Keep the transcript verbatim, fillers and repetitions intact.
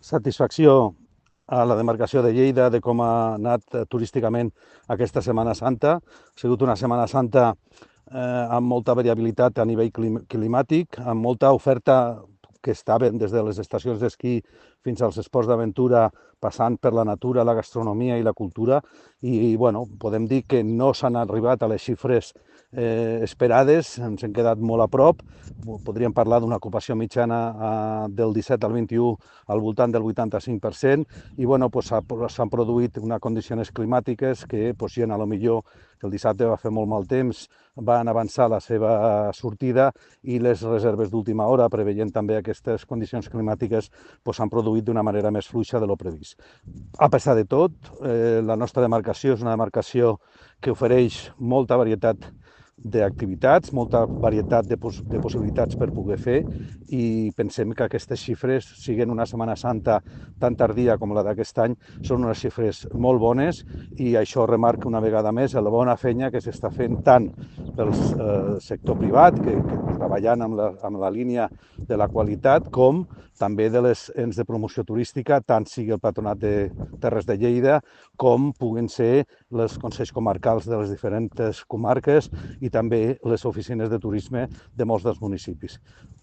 Satisfacció a la demarcació de Lleida de com ha anat turísticament aquesta Setmana Santa. Ha sigut una Setmana Santa eh, amb molta variabilitat a nivell climàtic, amb molta oferta que estaven des de les estacions d'esquí fins als esports d'aventura, passant per la natura, la gastronomia i la cultura. I bueno, podem dir que no s'han arribat a les xifres eh, esperades, ens hem quedat molt a prop. Podríem parlar d'una ocupació mitjana eh, del disset al vint-i-u al voltant del vuitanta-cinc per cent, i bueno, pues, s'han produït unes condicions climàtiques que pues, gent, a lo millor que el dissabte va fer molt mal temps, van avançar la seva sortida, i les reserves d'última hora, preveient també aquestes condicions climàtiques, s'han pues, produït d'una manera més fluixa de lo previst. A pesar de tot, eh, la nostra demarcació és una demarcació que ofereix molta varietat d'activitats, molta varietat de, pos de possibilitats per poder fer, i pensem que aquestes xifres, siguin una Setmana Santa tan tardia com la d'aquest any, són unes xifres molt bones, i això remarca una vegada més la bona feina que s'està fent tant pel eh, sector privat, que, que treballant amb la, amb la línia de la qualitat, com també de les ens de promoció turística, tant sigui el Patronat de Terres de Lleida com puguen ser els consells comarcals de les diferents comarques i també les oficines de turisme de molts dels municipis.